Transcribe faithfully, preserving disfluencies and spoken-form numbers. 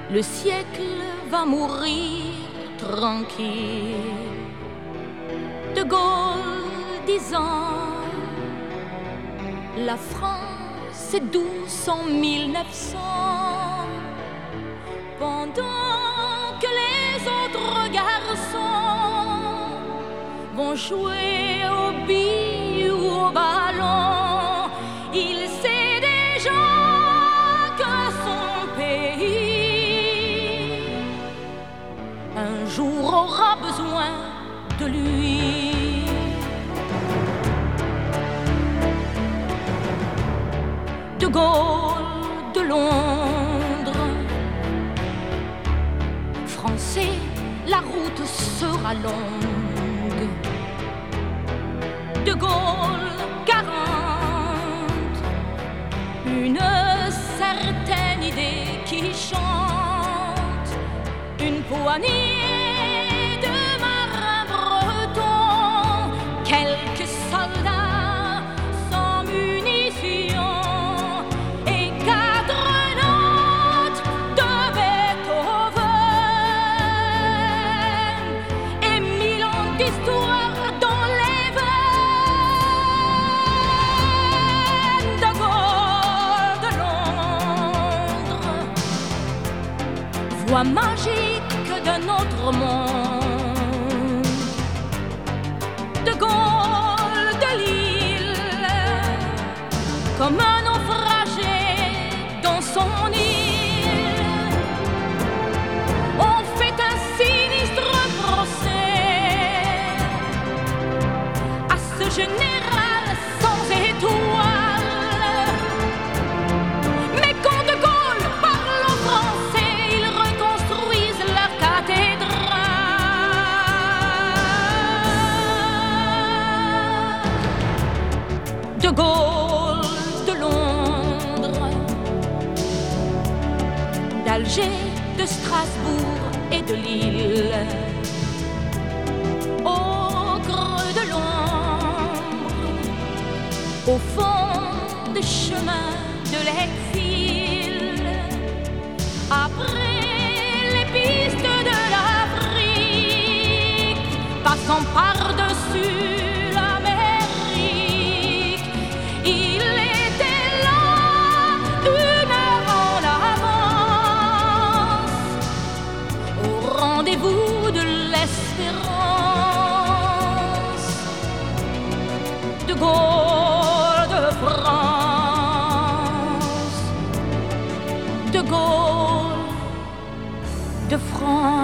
le siècle va mourir tranquille. De Gaulle disant, la France est douce en mille neuf cents, pendant que les autres garçons vont jouer au billes ou au ballon, il sait déjà que son pays un jour aura besoin de lui. De Gaulle, de Londres, Français, la route sera longue. De Gaulle, quarante, une certaine idée qui chante, une poignée de marins bretons, quelques soldats sans munitions et quatre notes de Beethoven et mille ans d'histoire dans les veines. De Gaulle, de Londres, voix magique d'un autre monde. De Gaulle, de Lille, comme un naufragé dans son île, on fait un sinistre procès à ce général sans étoile. Mais quand de Gaulle parle aux Français, ils reconstruisent leur cathédrale. De Gaulle, de Londres, d'Alger, de Strasbourg et de Lille, au creux de l'ombre, au fond des chemins de l'exil, après les pistes de l'Afrique, passant par-dessus l'Amérique, il était là, une heure en avance, au rendez-vous de l'espérance. De Gaulle, de France, de Gaulle, de France.